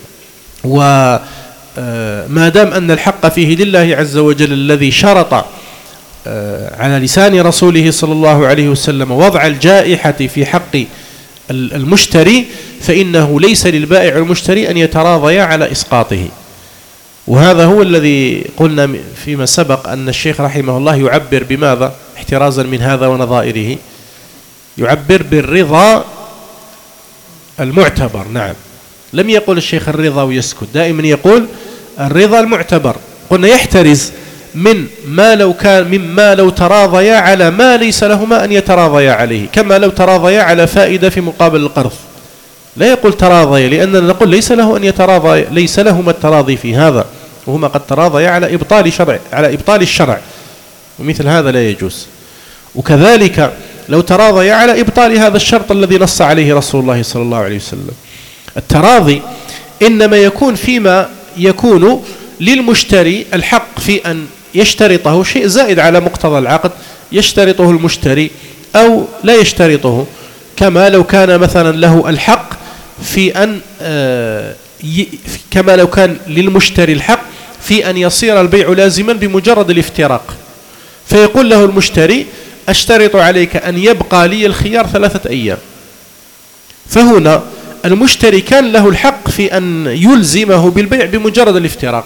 وما دام أن الحق فيه لله عز وجل الذي شرط على لسان رسوله صلى الله عليه وسلم وضع الجائحة في حق المشتري، فإنه ليس للبائع والمشتري أن يتراضيا على إسقاطه. وهذا هو الذي قلنا فيما سبق أن الشيخ رحمه الله يعبر بماذا احترازا من هذا ونظائره؟ يعبر بالرضا المعتبر. نعم، لم يقل الشيخ الرضا ويسكت، دائما يقول الرضا المعتبر. قلنا يحترز مما لو تراضيا على ما ليس لهما أن يتراضيا عليه، كما لو تراضيا على فائدة في مقابل القرض. لا يقول تراضيا، لأننا نقول ليس له أن يتراضى، ليس لهما التراضي في هذا، وهما قد تراضيا على إبطال الشرع، ومثل هذا لا يجوز. وكذلك لو تراضيا على إبطال هذا الشرط الذي نص عليه رسول الله صلى الله عليه وسلم. التراضي إنما يكون فيما يكون للمشتري الحق في أن يشترطه شيء زائد على مقتضى العقد، يشترطه المشتري أو لا يشترطه، كما لو كان مثلا له الحق في أن كما لو كان للمشتري الحق في أن يصير البيع لازما بمجرد الافتراق، فيقول له المشتري أشترط عليك أن يبقى لي الخيار 3 أيام. فهنا المشتري كان له الحق في أن يلزمه بالبيع بمجرد الافتراق،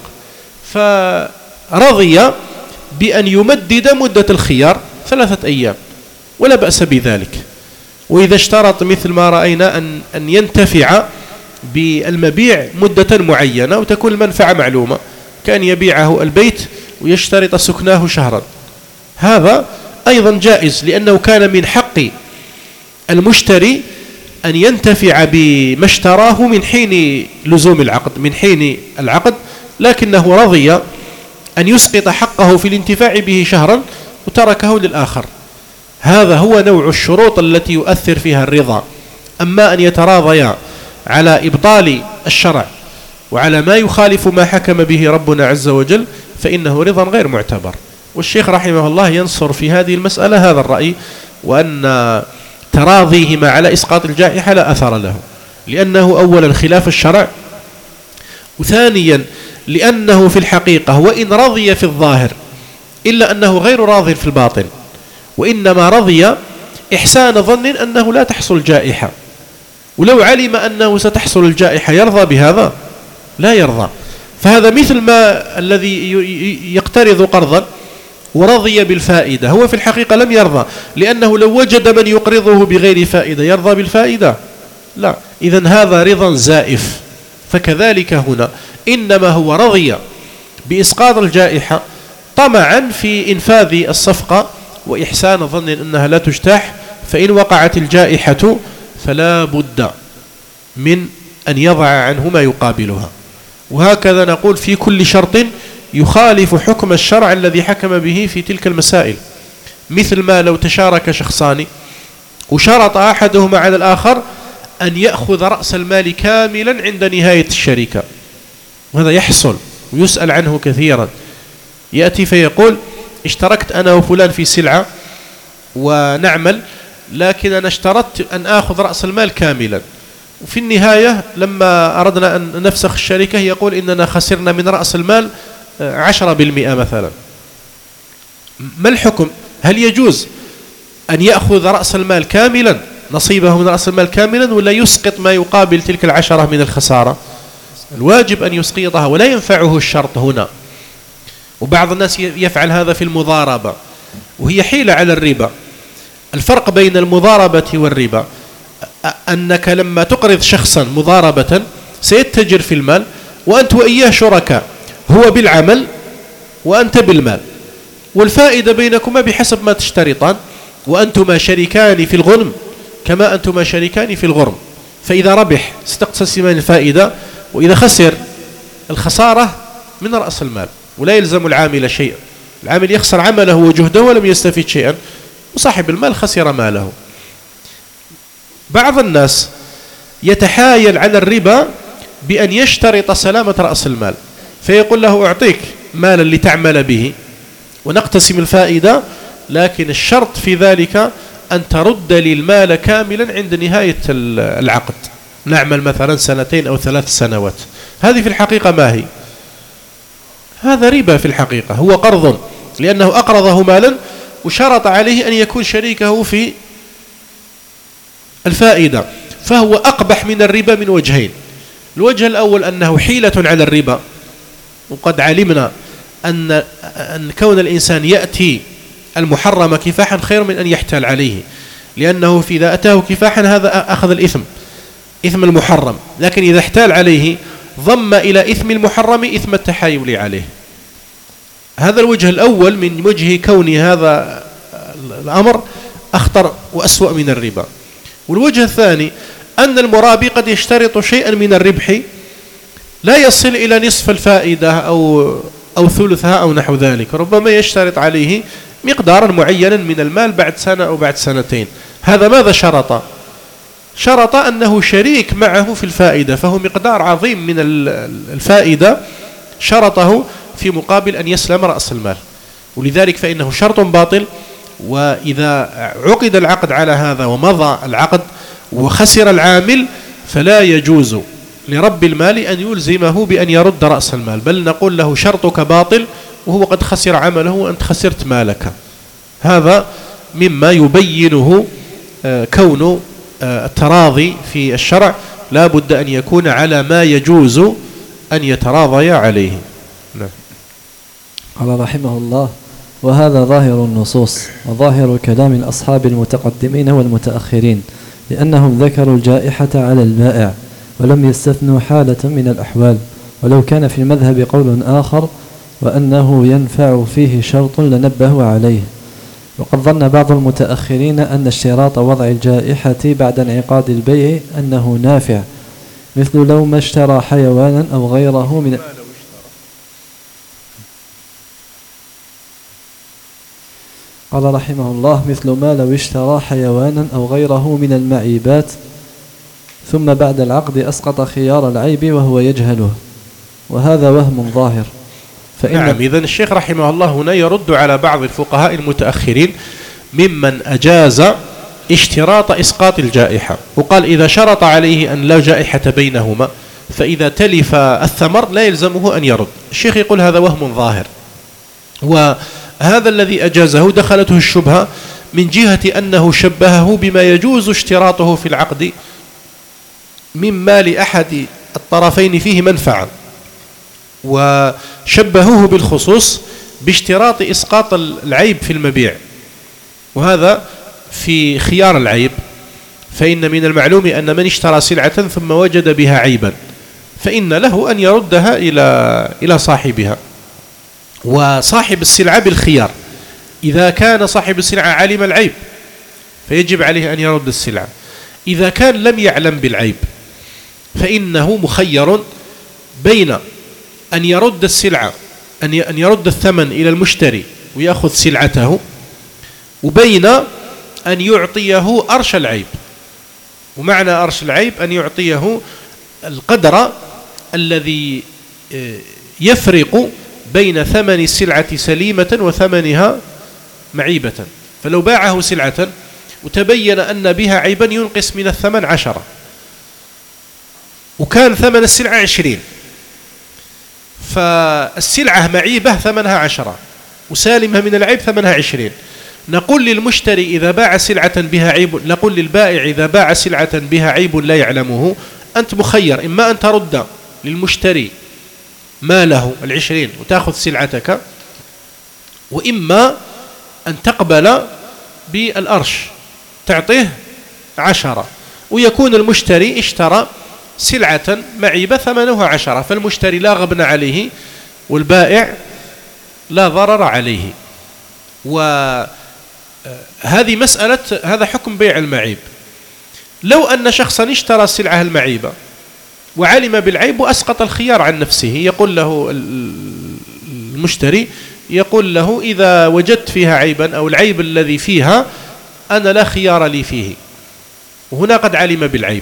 فرضي بأن يمدد مدة الخيار 3 أيام ولا بأس بذلك. وإذا اشترط مثل ما رأينا أن ينتفع بالمبيع مدة معينة وتكون المنفعة معلومة، كأن يبيعه البيت ويشترط سكناه شهرا، هذا أيضا جائز، لأنه كان من حق المشتري أن ينتفع بما اشتراه من حين لزوم العقد، من حين العقد، لكنه رضي أن يسقط حقه في الانتفاع به شهرا وتركه للآخر. هذا هو نوع الشروط التي يؤثر فيها الرضا. أما أن يتراضيا على إبطال الشرع وعلى ما يخالف ما حكم به ربنا عز وجل فإنه رضا غير معتبر. والشيخ رحمه الله ينصر في هذه المسألة هذا الرأي، وأن تراضيهما على إسقاط الجائحة لا أثر له، لأنه أولا خلاف الشرع، وثانيا لأنه في الحقيقة وإن رضي في الظاهر إلا أنه غير راض في الباطن، وإنما رضي إحسان ظن أنه لا تحصل جائحة، ولو علم أنه ستحصل الجائحة يرضى بهذا؟ لا يرضى. فهذا مثل ما الذي يقترض قرضا ورضي بالفائدة، هو في الحقيقة لم يرضى، لأنه لو وجد من يقرضه بغير فائدة يرضى بالفائدة؟ لا. إذن هذا رضا زائف. فكذلك هنا إنما هو رضي بإسقاط الجائحة طمعا في إنفاذ الصفقة وإحسان ظن أنها لا تجتاح، فإن وقعت الجائحة فلا بد من أن يضع عنه ما يقابلها. وهكذا نقول في كل شرط يخالف حكم الشرع الذي حكم به في تلك المسائل، مثل ما لو تشارك شخصان وشرط أحدهما على الآخر أن يأخذ رأس المال كاملا عند نهاية الشركة، وهذا يحصل ويسأل عنه كثيرا. يأتي فيقول اشتركت أنا وفلان في سلعة ونعمل، لكن أنا اشترطت أن أخذ رأس المال كاملا، وفي النهاية لما أردنا أن نفسخ الشركة يقول إننا خسرنا من رأس المال 10% مثلا. ما الحكم؟ هل يجوز أن يأخذ رأس المال كاملا، نصيبه من رأس المال كاملا، ولا يسقط ما يقابل تلك 10 من الخسارة؟ الواجب أن يسقطها، ولا ينفعه الشرط هنا. وبعض الناس يفعل هذا في المضاربة، وهي حيلة على الربا. الفرق بين المضاربة والربا أنك لما تقرض شخصا مضاربة سيتجر في المال، وأنت وإياه شركاء، هو بالعمل وأنت بالمال، والفائدة بينكما بحسب ما تشترطان، وأنتما شريكان في الغنم كما أنتما شريكان في الغرم. فإذا ربح ستقتسمان الفائدة، وإذا خسر الخسارة من رأس المال، ولا يلزم العامل شيئا. العامل يخسر عمله وجهده ولم يستفيد شيئا، وصاحب المال خسر ماله. بعض الناس يتحايل على الربا بأن يشترط سلامة رأس المال، فيقول له أعطيك مالا لتعمل به ونقتسم الفائدة، لكن الشرط في ذلك أن ترد لي المال كاملا عند نهاية العقد، نعمل مثلا 2 أو 3 سنوات. هذه في الحقيقة ما هي؟ هذا ربا في الحقيقة، هو قرض، لأنه أقرضه مالا وشرط عليه أن يكون شريكه في الفائدة، فهو أقبح من الربا من وجهين. الوجه الأول أنه حيلة على الربا، وقد علمنا أن كون الإنسان يأتي المحرم كفاحا خير من أن يحتال عليه، لأنه إذا أتاه كفاحا هذا أخذ الإثم. إثم المحرم، لكن إذا احتال عليه ضم إلى إثم المحرم إثم التحايل عليه. هذا الوجه الأول من وجه كون هذا الأمر أخطر وأسوأ من الربا. والوجه الثاني أن المرابي قد يشترط شيئا من الربح لا يصل إلى نصف الفائدة أو ثلثها أو نحو ذلك، ربما يشترط عليه مقدارا معينا من المال بعد سنة أو بعد سنتين. هذا ماذا شرط؟ شرط أنه شريك معه في الفائدة، فهو مقدار عظيم من الفائدة شرطه في مقابل أن يسلم رأس المال، ولذلك فإنه شرط باطل. وإذا عقد العقد على هذا ومضى العقد وخسر العامل فلا يجوز لرب المال أن يلزمه بأن يرد رأس المال، بل نقول له شرطك باطل وهو قد خسر عمله وأنت خسرت مالك. هذا مما يبينه كون التراضي في الشرع لا بد أن يكون على ما يجوز أن يتراضي عليه. نعم. قال رحمه الله: وهذا ظاهر النصوص وظاهر كلام الأصحاب المتقدمين والمتأخرين، لأنهم ذكروا الجائحة على البائع ولم يستثنوا حالة من الأحوال، ولو كان في المذهب قول آخر وأنه ينفع فيه شرط لنبهوا عليه. وقد ظن بعض المتأخرين أن اشتراط وضع الجائحة بعد انعقاد البيع أنه نافع، مثل لو ما اشترى حيوانا أو غيره من قال رحمه الله: مثل ما لو اشترى حيوانا أو غيره من المعيبات ثم بعد العقد أسقط خيار العيب وهو يجهله، وهذا وهم ظاهر. نعم. إذن الشيخ رحمه الله هنا يرد على بعض الفقهاء المتأخرين ممن أجاز اشتراط إسقاط الجائحة، وقال إذا شرط عليه أن لا جائحة بينهما فإذا تلف الثمر لا يلزمه أن يرد. الشيخ يقول هذا وهم ظاهر، وهذا الذي أجازه دخلته الشبهة من جهة أنه شبهه بما يجوز اشتراطه في العقد مما لأحد الطرفين فيه منفعة، وشبهوه بالخصوص باشتراط إسقاط العيب في المبيع، وهذا في خيار العيب. فإن من المعلوم أن من اشترى سلعة ثم وجد بها عيبا فإن له أن يردها إلى صاحبها، وصاحب السلعة بالخيار. إذا كان صاحب السلعة علم العيب فيجب عليه أن يرد السلعة، إذا كان لم يعلم بالعيب فإنه مخير بين أن يرد السلعة أن يرد الثمن إلى المشتري ويأخذ سلعته، وبين أن يعطيه أرش العيب. ومعنى أرش العيب أن يعطيه القدر الذي يفرق بين ثمن السلعة سليمة وثمنها معيبة. فلو باعه سلعة وتبين أن بها عيبا ينقص من الثمن 10، وكان ثمن السلعة 20، فالسلعة معيبة ثمنها 10 وسالمها من العيب ثمنها 20، نقول للمشتري إذا باع سلعة بها عيب، نقول للبائع إذا باع سلعة بها عيب لا يعلمه أنت مخير، إما أن ترد للمشتري ماله 20 وتأخذ سلعتك، وإما أن تقبل بالأرش تعطيه 10 ويكون المشتري اشترى سلعة معيبة ثمنها 10، فالمشتري لا غبن عليه والبائع لا ضرر عليه. وهذه مسألة، هذا حكم بيع المعيب. لو أن شخصا اشترى السلعة المعيبة وعلم بالعيب وأسقط الخيار عن نفسه، يقول له المشتري يقول له إذا وجدت فيها عيبا أو العيب الذي فيها أنا لا خيار لي فيه، وهنا قد علم بالعيب،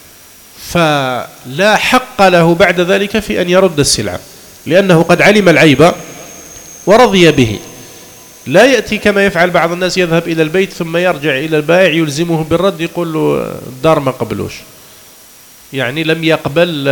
فلا حق له بعد ذلك في أن يرد السلعة لأنه قد علم العيب ورضي به. لا يأتي كما يفعل بعض الناس يذهب إلى البيت ثم يرجع إلى البائع يلزمه بالرد، يقول له الدار ما قبلوش، يعني لم يقبل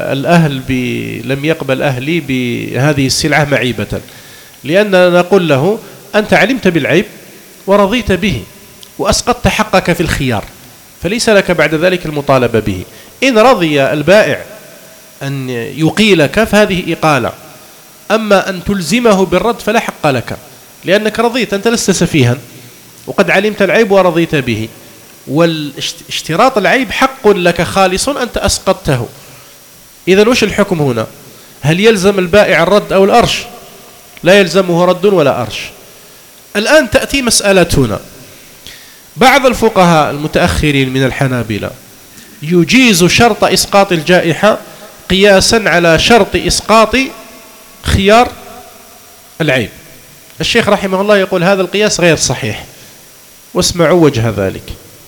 أهلي بهذه السلعة معيبة، لأننا نقول له أنت علمت بالعيب ورضيت به وأسقطت حقك في الخيار، فليس لك بعد ذلك المطالبة به. إن رضي البائع أن يقيلك فهذه إقالة، أما أن تلزمه بالرد فلا حق لك، لأنك رضيت، أنت لست سفيها وقد علمت العيب ورضيت به. والاشتراط العيب حق لك خالص أنت أسقطته. إذن وش الحكم هنا؟ هل يلزم البائع الرد أو الأرش؟ لا يلزمه رد ولا أرش. الآن تأتي مسألة هنا. بعض الفقهاء المتأخرين من الحنابلة يجيز شرط إسقاط الجائحة قياسا على شرط إسقاط خيار العيب. الشيخ رحمه الله يقول هذا القياس غير صحيح، واسمعوا وجه ذلك.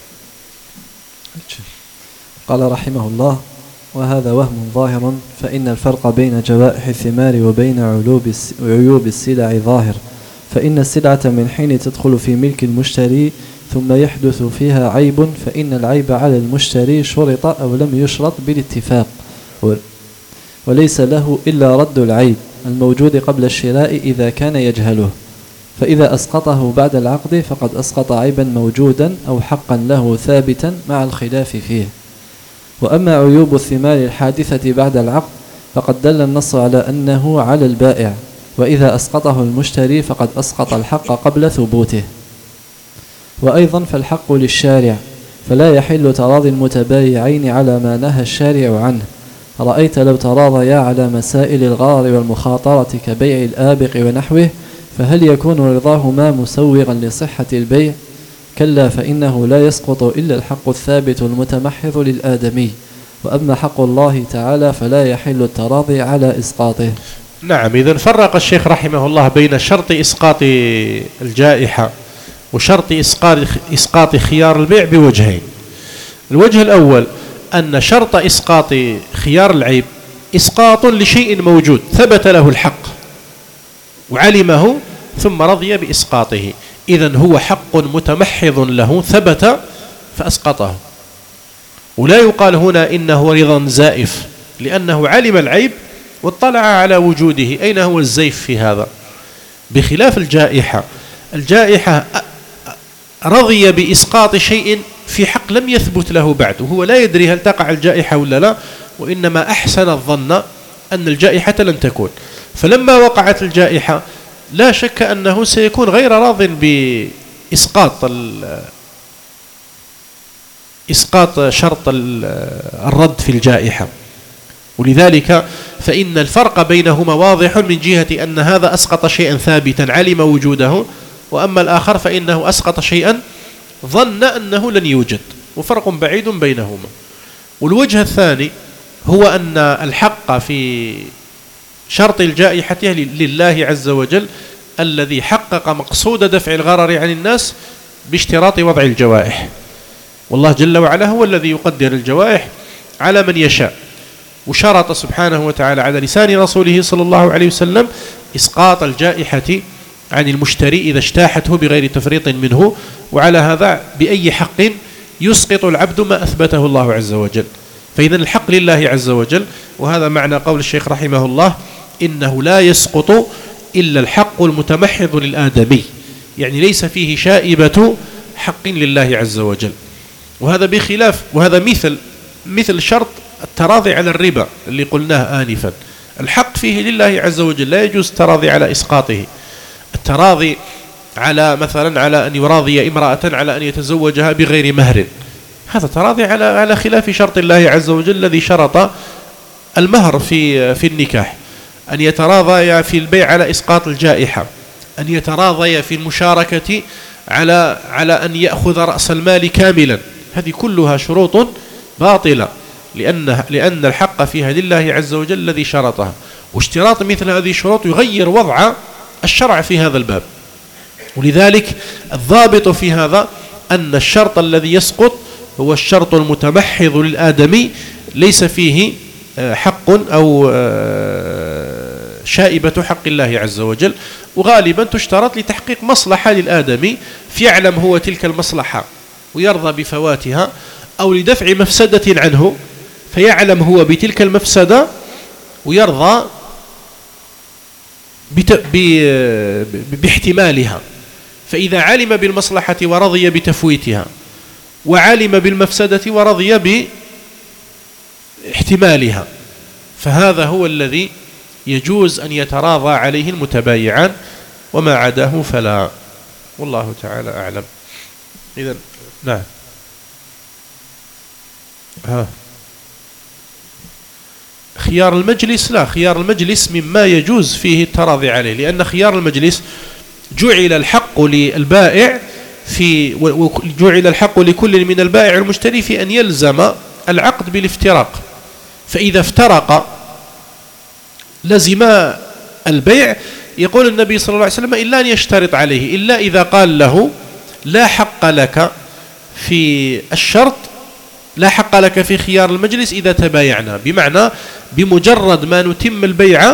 قال رحمه الله: وهذا وهم ظاهر، فإن الفرق بين جوائح الثمار وبين عيوب السلع ظاهر، فإن السلعة من حين تدخل في ملك المشتري ثم يحدث فيها عيب فإن العيب على المشتري شرط أو لم يشرط بالاتفاق، وليس له إلا رد العيب الموجود قبل الشراء إذا كان يجهله، فإذا أسقطه بعد العقد فقد أسقط عيبا موجودا أو حقا له ثابتا مع الخلاف فيه. وأما عيوب الثمار الحادثة بعد العقد فقد دل النص على أنه على البائع، وإذا أسقطه المشتري فقد أسقط الحق قبل ثبوته. وأيضا فالحق للشارع، فلا يحل تراضي المتبايعين على ما نهى الشارع عنه. رأيت لو تراضيا على مسائل الغرر والمخاطرة كبيع الآبق ونحوه فهل يكون رضاهما مسوغا لصحة البيع؟ كلا، فإنه لا يسقط إلا الحق الثابت المتمحض للآدمي، وأما حق الله تعالى فلا يحل التراضي على إسقاطه. نعم، إذن فرق الشيخ رحمه الله بين شرط إسقاط الجائحة وشرط إسقاط خيار البيع بوجهين. الوجه الأول أن شرط إسقاط خيار العيب إسقاط لشيء موجود ثبت له الحق وعلمه ثم رضي بإسقاطه، إذن هو حق متمحض له ثبت فأسقطه، ولا يقال هنا إنه رضا زائف لأنه علم العيب واطلع على وجوده. أين هو الزيف في هذا؟ بخلاف الجائحة رضي بإسقاط شيء في حق لم يثبت له بعد، وهو لا يدري هل تقع الجائحة ولا لا، وإنما أحسن الظن أن الجائحة لن تكون. فلما وقعت الجائحة لا شك أنه سيكون غير راض بإسقاط شرط الرد في الجائحة، ولذلك فإن الفرق بينهما واضح من جهة أن هذا أسقط شيئا ثابتا علم وجوده، وأما الآخر فإنه أسقط شيئا ظن أنه لن يوجد، وفرق بعيد بينهما. والوجه الثاني هو أن الحق في شرط الجائحة لله عز وجل الذي حقق مقصود دفع الغرر عن الناس باشتراط وضع الجوائح، والله جل وعلا هو الذي يقدر الجوائح على من يشاء، وشرط سبحانه وتعالى على لسان رسوله صلى الله عليه وسلم إسقاط الجائحة عن المشتري إذا اجتاحته بغير تفريط منه، وعلى هذا بأي حق يسقط العبد ما أثبته الله عز وجل. فإذا الحق لله عز وجل، وهذا معنى قول الشيخ رحمه الله إنه لا يسقط إلا الحق المتمحض للآدمي، يعني ليس فيه شائبة حق لله عز وجل. وهذا بخلاف، وهذا مثل شرط التراضي على الربا اللي قلناه آنفا، الحق فيه لله عز وجل، لا يجوز التراضي على إسقاطه. التراضي على مثلا على أن يراضي امرأة على أن يتزوجها بغير مهر، هذا تراضي على خلاف شرط الله عز وجل الذي شرط المهر في النكاح. أن يتراضي في البيع على إسقاط الجائحة، أن يتراضي في المشاركة على أن يأخذ رأس المال كاملا، هذه كلها شروط باطلة لأن الحق فيها لله عز وجل الذي شرطها، واشتراط مثل هذه الشروط يغير وضع الشرع في هذا الباب. ولذلك الضابط في هذا أن الشرط الذي يسقط هو الشرط المتمحض للآدمي، ليس فيه حق أو شائبة حق الله عز وجل، وغالبا تشترط لتحقيق مصلحة للآدمي فيعلم هو تلك المصلحة ويرضى بفواتها، أو لدفع مفسدة عنه فيعلم هو بتلك المفسدة ويرضى باحتمالها. فإذا علم بالمصلحة ورضي بتفويتها، وعلم بالمفسدة ورضي باحتمالها، فهذا هو الذي يجوز أن يتراضى عليه المتبايعان، وما عداه فلا، والله تعالى أعلم. إذن نعم. خيار المجلس لا، خيار المجلس مما يجوز فيه التراضي عليه، لأن خيار المجلس جعل الحق للبائع جعل الحق لكل من البائع والمشتري في أن يلزم العقد بالافتراق، فإذا افترق لزم البيع. يقول النبي صلى الله عليه وسلم إلا أن يشترط عليه، إلا إذا قال له لا حق لك في الشرط، لا حق لك في خيار المجلس إذا تبايعنا، بمعنى بمجرد ما نتم البيع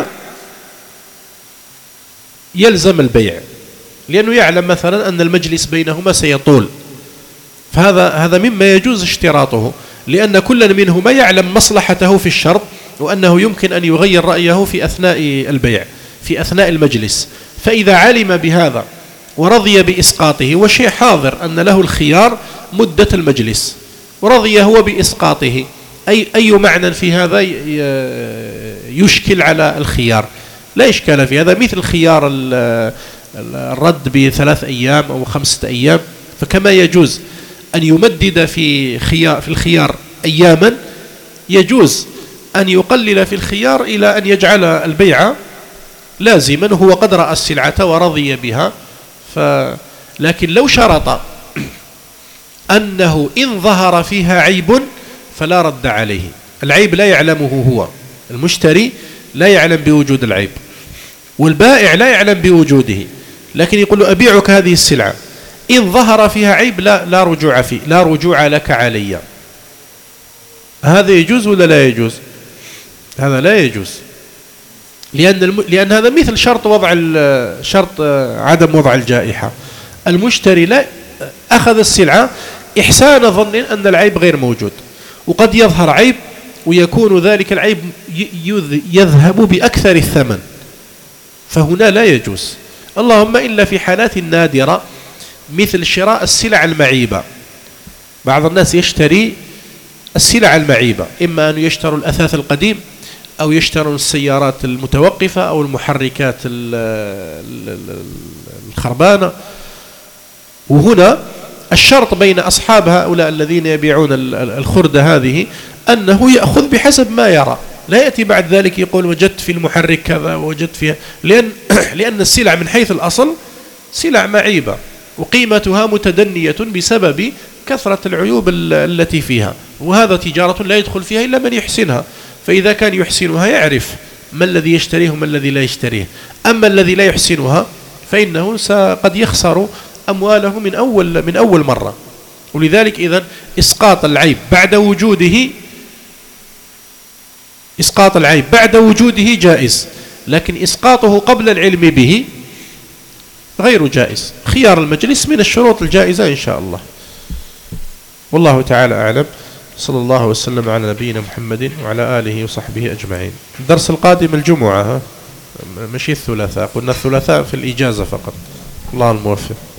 يلزم البيع، لأنه يعلم مثلا أن المجلس بينهما سيطول، فهذا مما يجوز اشتراطه، لأن كل منهما يعلم مصلحته في الشرط، وأنه يمكن أن يغير رأيه في أثناء البيع في أثناء المجلس. فإذا علم بهذا ورضي بإسقاطه، وشيء حاضر أن له الخيار مدة المجلس، ورضي هو بإسقاطه، أي معنى في هذا يشكل على الخيار؟ لا إشكال في هذا، مثل خيار الرد ب3 أيام أو 5 أيام، فكما يجوز أن يمدد في الخيار أياما، يجوز أن يقلل في الخيار إلى أن يجعل البيع لازما، هو قد رأى السلعة ورضي بها. لكن لو شرط أنه إن ظهر فيها عيب فلا رد عليه، العيب لا يعلمه هو، المشتري لا يعلم بوجود العيب، والبائع لا يعلم بوجوده، لكن يقول له أبيعك هذه السلعة، إن ظهر فيها عيب لا رجوع فيه، لا رجوع لك علي. هذا يجوز ولا لا يجوز؟ هذا لا يجوز، لأن هذا مثل شرط عدم وضع الجائحة. المشتري لا أخذ السلعة إحسان ظن أن العيب غير موجود، وقد يظهر عيب ويكون ذلك العيب يذهب بأكثر الثمن، فهنا لا يجوز، اللهم إلا في حالات نادرة مثل شراء السلع المعيبة. بعض الناس يشتري السلع المعيبة، إما أن يشتروا الأثاث القديم، أو يشترون السيارات المتوقفة، أو المحركات الخربانة. وهنا الشرط بين أصحاب هؤلاء الذين يبيعون الخردة هذه أنه يأخذ بحسب ما يرى، لا يأتي بعد ذلك يقول وجدت في المحرك كذا ووجدت فيها، لأن السلع من حيث الأصل سلع معيبة وقيمتها متدنية بسبب كثرة العيوب التي فيها، وهذا تجارة لا يدخل فيها إلا من يحسنها، فإذا كان يحسنها يعرف ما الذي يشتريه وما الذي لا يشتريه. أما الذي لا يحسنها فإنه قد يخسر أمواله من أول مرة. ولذلك إذن إسقاط العيب بعد وجوده جائز، لكن إسقاطه قبل العلم به غير جائز. خيار المجلس من الشروط الجائزة إن شاء الله، والله تعالى أعلم. صلى الله وسلم على نبينا محمد وعلى آله وصحبه أجمعين. الدرس القادم الجمعة، مش الثلاثاء، قلنا الثلاثاء في الإجازة فقط. الله الموفق.